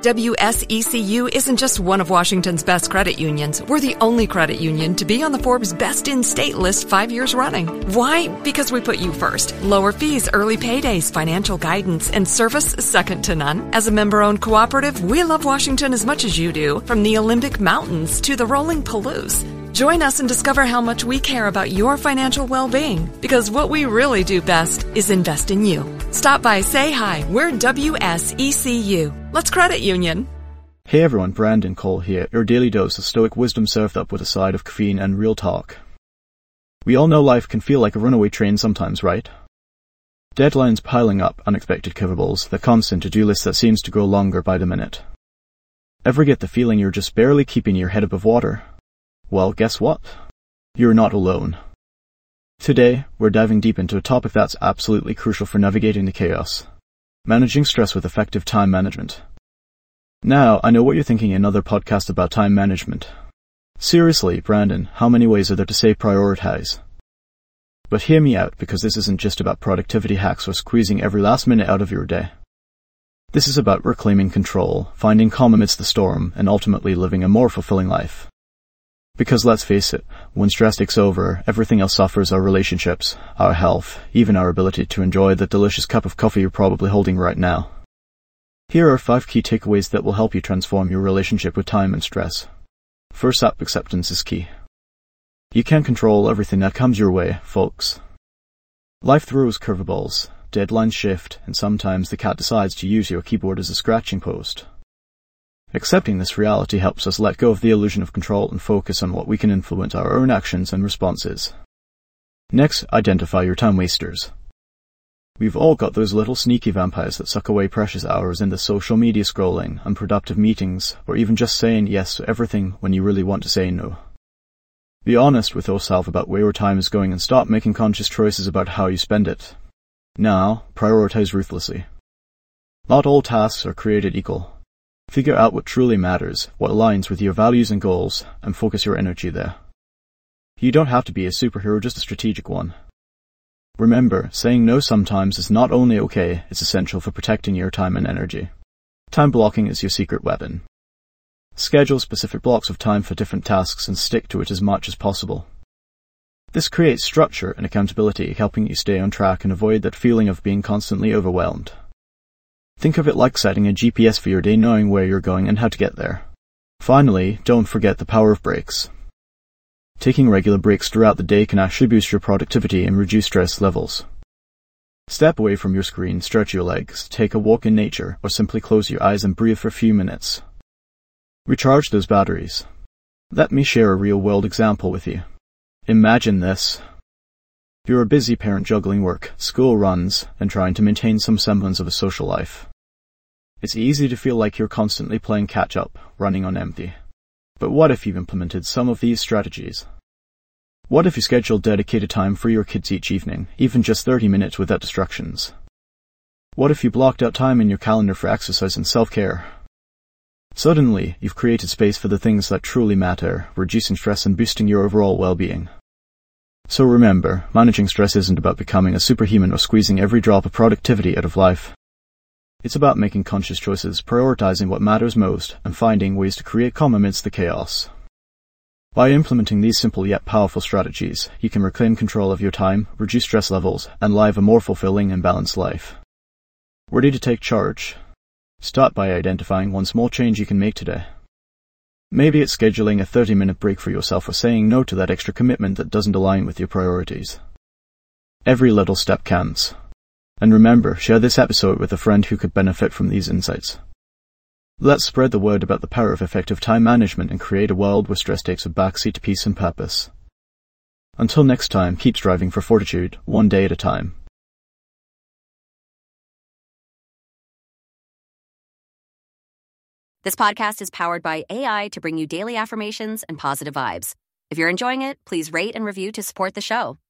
WSECU isn't just one of Washington's best credit unions. We're the only credit union to be on the Forbes Best in State list 5 years running. Why? Because we put you first. Lower fees, early paydays, financial guidance, and service second to none. As a member-owned cooperative, we love Washington as much as you do, from the Olympic Mountains to the rolling Palouse. Join us and discover how much we care about your financial well-being, because what we really do best is invest in you. Stop by, say hi. We're WSECU. Let's credit union. Hey everyone, Brandon Cole here, your daily dose of stoic wisdom served up with a side of caffeine and real talk. We all know life can feel like a runaway train sometimes, right? Deadlines piling up, unexpected curveballs, the constant to-do list that seems to grow longer by the minute. Ever get the feeling you're just barely keeping your head above water? Well, guess what? You're not alone. Today, we're diving deep into a topic that's absolutely crucial for navigating the chaos: managing stress with effective time management. Now, I know what you're thinking, another podcast about time management. Seriously, Brandon, how many ways are there to say prioritize? But hear me out, because this isn't just about productivity hacks or squeezing every last minute out of your day. This is about reclaiming control, finding calm amidst the storm, and ultimately living a more fulfilling life. Because let's face it, when stress takes over, everything else suffers: our relationships, our health, even our ability to enjoy the delicious cup of coffee you're probably holding right now. Here are 5 key takeaways that will help you transform your relationship with time and stress. First up, acceptance is key. You can't control everything that comes your way, folks. Life throws curveballs, deadlines shift, and sometimes the cat decides to use your keyboard as a scratching post. Accepting this reality helps us let go of the illusion of control and focus on what we can influence: our own actions and responses. Next, identify your time wasters. We've all got those little sneaky vampires that suck away precious hours into social media scrolling, unproductive meetings, or even just saying yes to everything when you really want to say no. Be honest with yourself about where your time is going and stop making conscious choices about how you spend it. Now, prioritize ruthlessly. Not all tasks are created equal. Figure out what truly matters, what aligns with your values and goals, and focus your energy there. You don't have to be a superhero, just a strategic one. Remember, saying no sometimes is not only okay, it's essential for protecting your time and energy. Time blocking is your secret weapon. Schedule specific blocks of time for different tasks and stick to it as much as possible. This creates structure and accountability, helping you stay on track and avoid that feeling of being constantly overwhelmed. Think of it like setting a GPS for your day, knowing where you're going and how to get there. Finally, don't forget the power of breaks. Taking regular breaks throughout the day can actually boost your productivity and reduce stress levels. Step away from your screen, stretch your legs, take a walk in nature, or simply close your eyes and breathe for a few minutes. Recharge those batteries. Let me share a real-world example with you. Imagine this. You're a busy parent juggling work, school runs, and trying to maintain some semblance of a social life. It's easy to feel like you're constantly playing catch-up, running on empty. But what if you've implemented some of these strategies? What if you scheduled dedicated time for your kids each evening, even just 30 minutes without distractions? What if you blocked out time in your calendar for exercise and self-care? Suddenly, you've created space for the things that truly matter, reducing stress and boosting your overall well-being. So remember, managing stress isn't about becoming a superhuman or squeezing every drop of productivity out of life. It's about making conscious choices, prioritizing what matters most, and finding ways to create calm amidst the chaos. By implementing these simple yet powerful strategies, you can reclaim control of your time, reduce stress levels, and live a more fulfilling and balanced life. Ready to take charge? Start by identifying one small change you can make today. Maybe it's scheduling a 30-minute break for yourself or saying no to that extra commitment that doesn't align with your priorities. Every little step counts. And remember, share this episode with a friend who could benefit from these insights. Let's spread the word about the power of effective time management and create a world where stress takes a backseat to peace and purpose. Until next time, keep striving for fortitude, one day at a time. This podcast is powered by AI to bring you daily affirmations and positive vibes. If you're enjoying it, please rate and review to support the show.